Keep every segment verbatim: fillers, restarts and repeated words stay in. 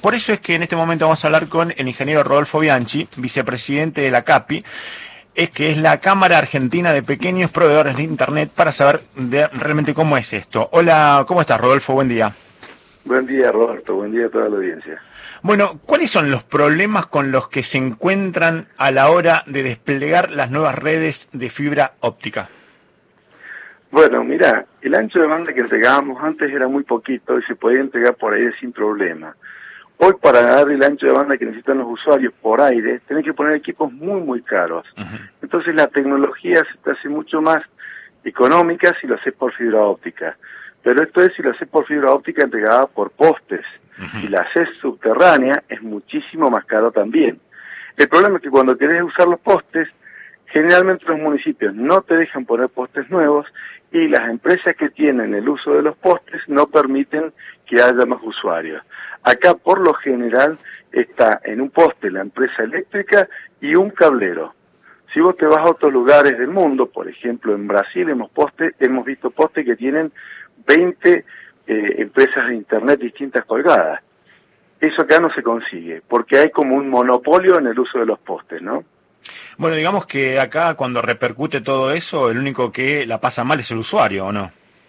por eso es que en este momento vamos a hablar con el ingeniero Rodolfo Bianchi, vicepresidente de la CAPI, es que es la Cámara Argentina de Pequeños Proveedores de Internet, para saber de realmente cómo es esto. Hola, ¿cómo estás, Rodolfo? Buen día. Buen día, Roberto. Buen día a toda la audiencia. Bueno, ¿cuáles son los problemas con los que se encuentran a la hora de desplegar las nuevas redes de fibra óptica? Bueno, mira, el ancho de banda que entregábamos antes era muy poquito y se podía entregar por aire sin problema. Hoy, para dar el ancho de banda que necesitan los usuarios por aire, tienen que poner equipos muy, muy caros. Uh-huh. Entonces la tecnología se te hace mucho más económica si lo haces por fibra óptica. Pero esto es si lo haces por fibra óptica entregada por postes. Uh-huh. Si la haces subterránea, es muchísimo más caro también. El problema es que cuando querés usar los postes, generalmente los municipios no te dejan poner postes nuevos y las empresas que tienen el uso de los postes no permiten que haya más usuarios. Acá, por lo general, está en un poste la empresa eléctrica y un cablero. Si vos te vas a otros lugares del mundo, por ejemplo, en Brasil hemos, poste, hemos visto postes que tienen veinte eh, empresas de internet distintas colgadas. Eso acá no se consigue, porque hay como un monopolio en el uso de los postes, ¿no? Bueno, digamos que acá cuando repercute todo eso, el único que la pasa mal es el usuario, ¿o no?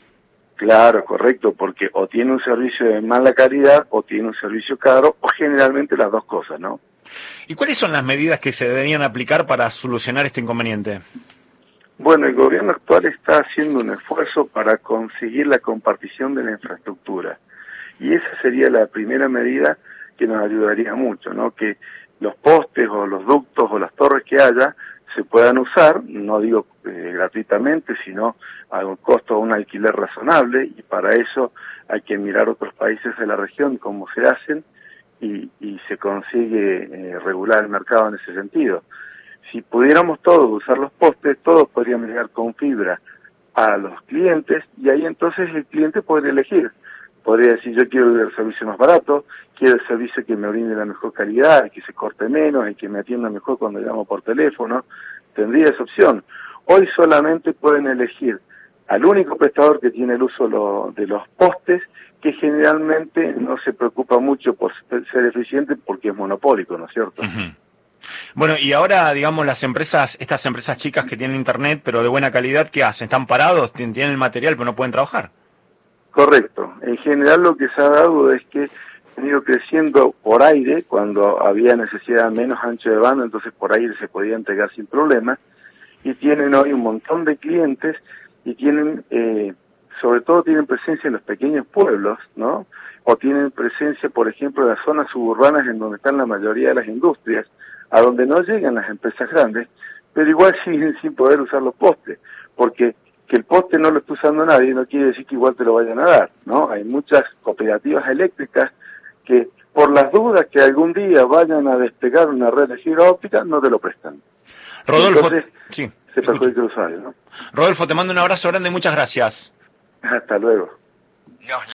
Claro, correcto, porque o tiene un servicio de mala calidad o tiene un servicio caro, o generalmente las dos cosas, ¿no? ¿Y cuáles son las medidas que se deberían aplicar para solucionar este inconveniente? Bueno, el gobierno actual está haciendo un esfuerzo para conseguir la compartición de la infraestructura. Y esa sería la primera medida que nos ayudaría mucho, ¿no? Que los postes o los ductos o las torres que haya se puedan usar, no digo eh, gratuitamente, sino a un costo de un alquiler razonable, y para eso hay que mirar otros países de la región cómo se hacen y, y se consigue eh, regular el mercado en ese sentido. Si pudiéramos todos usar los postes, todos podríamos llegar con fibra a los clientes y ahí entonces el cliente podría elegir. Podría decir, yo quiero el servicio más barato, quiero el servicio que me brinde la mejor calidad, que se corte menos y que me atienda mejor cuando llamo por teléfono. Tendría esa opción. Hoy solamente pueden elegir al único prestador que tiene el uso lo, de los postes, que generalmente no se preocupa mucho por ser eficiente porque es monopólico, ¿no es cierto? Uh-huh. Bueno, y ahora, digamos, las empresas, estas empresas chicas que tienen internet, pero de buena calidad, ¿qué hacen? ¿Están parados? ¿Tienen el material, pero no pueden trabajar? Correcto. En general lo que se ha dado es que han ido creciendo por aire, cuando había necesidad de menos ancho de banda, entonces por aire se podía entregar sin problema, y tienen hoy un montón de clientes, y tienen, eh, sobre todo tienen presencia en los pequeños pueblos, ¿no? O tienen presencia, por ejemplo, en las zonas suburbanas en donde están la mayoría de las industrias, a donde no llegan las empresas grandes, pero igual siguen sin poder usar los postes, porque que el poste no lo está usando nadie no quiere decir que igual te lo vayan a dar, ¿no? Hay muchas cooperativas eléctricas que, por las dudas que algún día vayan a despegar una red de fibra óptica, no te lo prestan. Rodolfo, entonces, sí, se perjudica el usuario, ¿no? Rodolfo, te mando un abrazo grande, muchas gracias. Hasta luego.